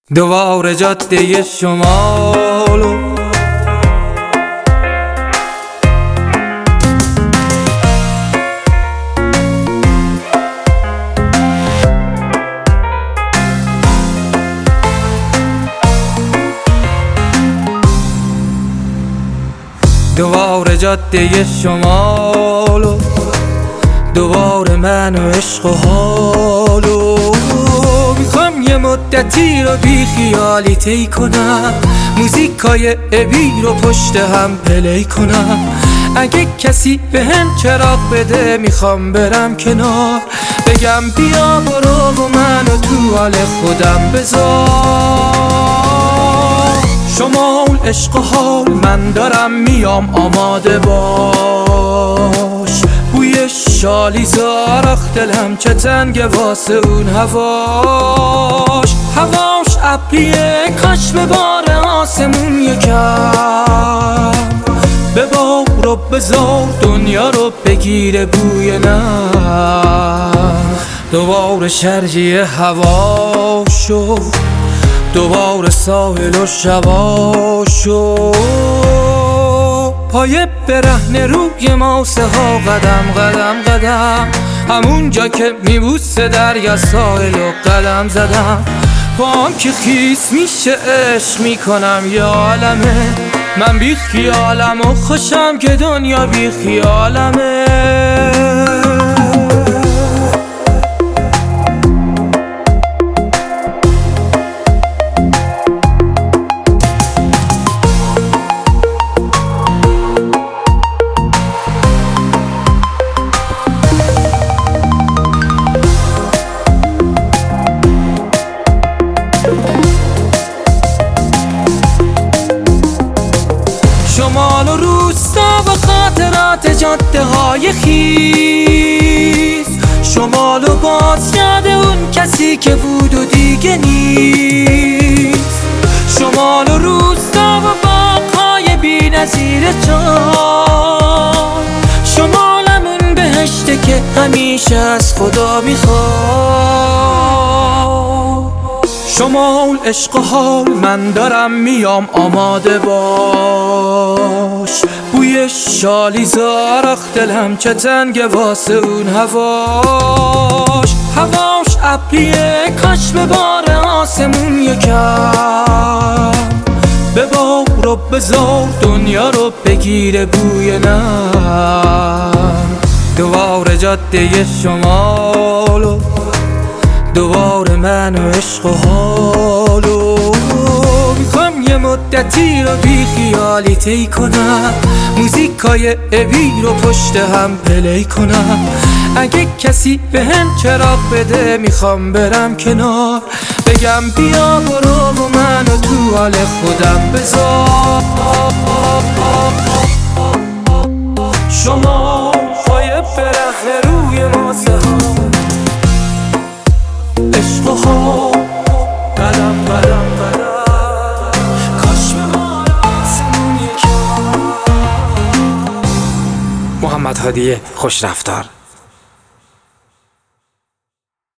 دوباره جاده شمالو دوباره جاده شمالو دوباره من و عشق و حالو میخوام یه مدتی رو بی خیالی طی کنم، موزیکای ابی رو پشت هم پلی کنم. اگه کسی به هم چراغ بده میخوام برم کنار، بگم بیا برو و منو تو حال خودم بذار. شمال عشق و حال من دارم میام، آماده باش. بوی شالیزار دلم چه تنگه واسه اون هواش ابریه، کاش بباره آسمون یکم. ببار و بذار دنیا رو بگیره بوی نم. دوباره شرجی هواشو، دوباره ساحل و شباشو، پای برهنه روی ماسه ها قدم قدم قدم. همون جا که میبوسه دریا ساحل و قدم زدم. پام که خیس میشه عشق میکنم یا عالمه، من بی خیالم و خوشم که دنیا بی خیالمه. شمال و روستا و خاطرات جاده های خیز، شمال و بازگرد اون کسی که بود و دیگه نیست. شمال و روستا و باغ‌های بی نظیر جان، شمالمون بهشته که همیشه از خدا میخواد. شمال عشق و حال من دارم میام، آماده باش. بوی شالیزار دلم چه تنگه واسه اون هواش ابریه، کاش بباره آسمون یکم. ببار و بذار دنیا رو بگیره بوی نم. دوباره جاده شمالو دوباره من و عشق و حالو، میخوام یه مدتی رو بی خیالی طی کنم، موزیکای ابی رو پشت هم پلی کنم. اگه کسی به هم چراغ بده میخوام برم کنار، بگم بیا برو و منو تو حال خودم بذار. شما پای برهنه روی ماسه ها، عشق و حال قدم قدم قدم، کاش بباره آسمون یکم. محمد هادی خوش رفتار.